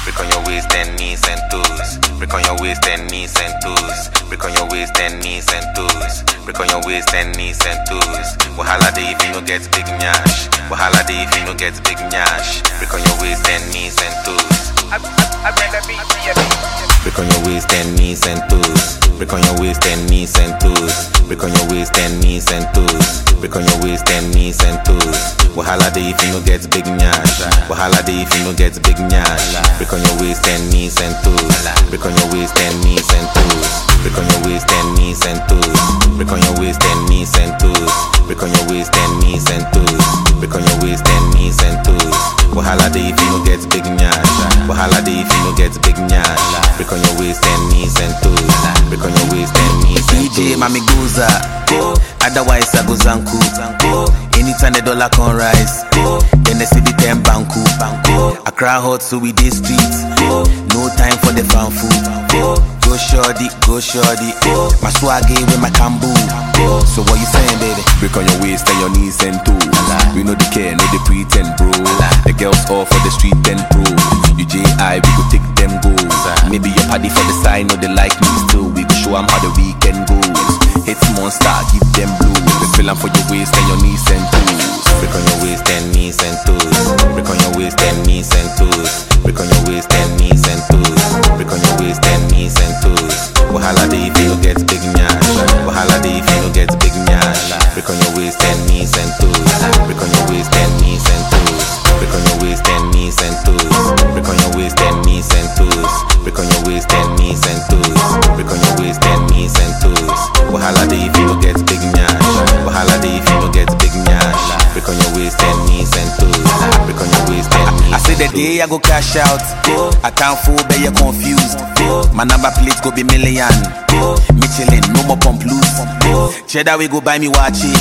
Break on your waist and knees and toes. Break on your waist and knees and toes. Break on your waist and knees and toes. Break on your waist and knees and toes. Wahala day if you no get big nyash. Wahala day if you no get big nyash. Break on your waist and knees and toes. Break on your waist and knees and toes. Break on your waist and knees and toes. Break on your waist and knees and toes. Break on your waist and knees and toes. Wahala day if you no get big nyash. Wahala day if you no get big nyash. Break on your waist and knees and toes. Break on your waist and knees and toes. Break on your waist and knees and toes. Break on your waist and knees and toes. Break on your waist and knees and toes. Break on your waist and knees and toes. Wahala day if you no get big nyash. Wahala day if you no get big nyash. Break on your waist and knees and toes. Break on your waist and knees and toes. DJ Mami Goza, otherwise I go Zanku. Anytime the dollar can rise, then they see the 10 banku. Accra hot so we dey streets. No time for the fan food. Go shorty, go shorty. My swaggy with my kambu. So what you saying, baby? Break on your waist and your knees and toes. We know the care, no the pretend, bro. The girls all for the street and pro. You J.I., we go take them goals. Maybe your party for the side, no they like me still. We go show them how the weekend goes. Hits monster, give them blue. The film for your waist and your knees and toes. Break on your waist and knees and toes. Break on your waist and knees and toes. Break on your waist and knees and toes. Break on your waist and knees and toes. Wahala day if you no get big nyash. Wahala day if you no get big nyash. Break on your waist and knees and toes. Break on your waist and knees and toes. Break on your waist and knees and toes. Break on your waist and knees and toes. Break on your waist and knees and toes. Break on your waist and knees and toes. Wahala day if you no get big nyash. Wahala day if you no get big nyash. Break on your waist and knees and toes. Break on your waist and knees. I say the day I go cash out, I can't fool, but you're confused. My number plate go be million. Michelin, no more pump loose. Cheddar we go buy me watch it.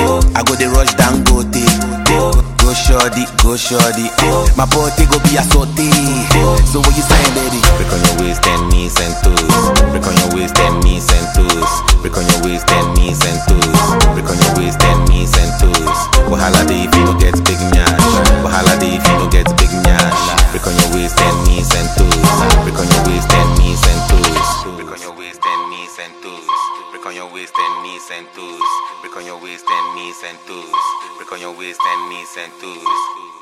I go the rush down go take. Go shorty, go shorty. My body go be a saute. So what you saying, baby? Break on your waist and knees and toes. Break on your waist and knees and toes. Break on your waist and knees and toes. Break on your waist and knees and toes. Wahala day if you no get big nyash. Wahala day if you no get big nyash. Break on your waist and knees and toes. Break on your waist and knees and toes. Break on your waist and knees and toes. Break on your waist and knees and toes. Break on your waist and knees and toes. Break on your waist and knees and toes.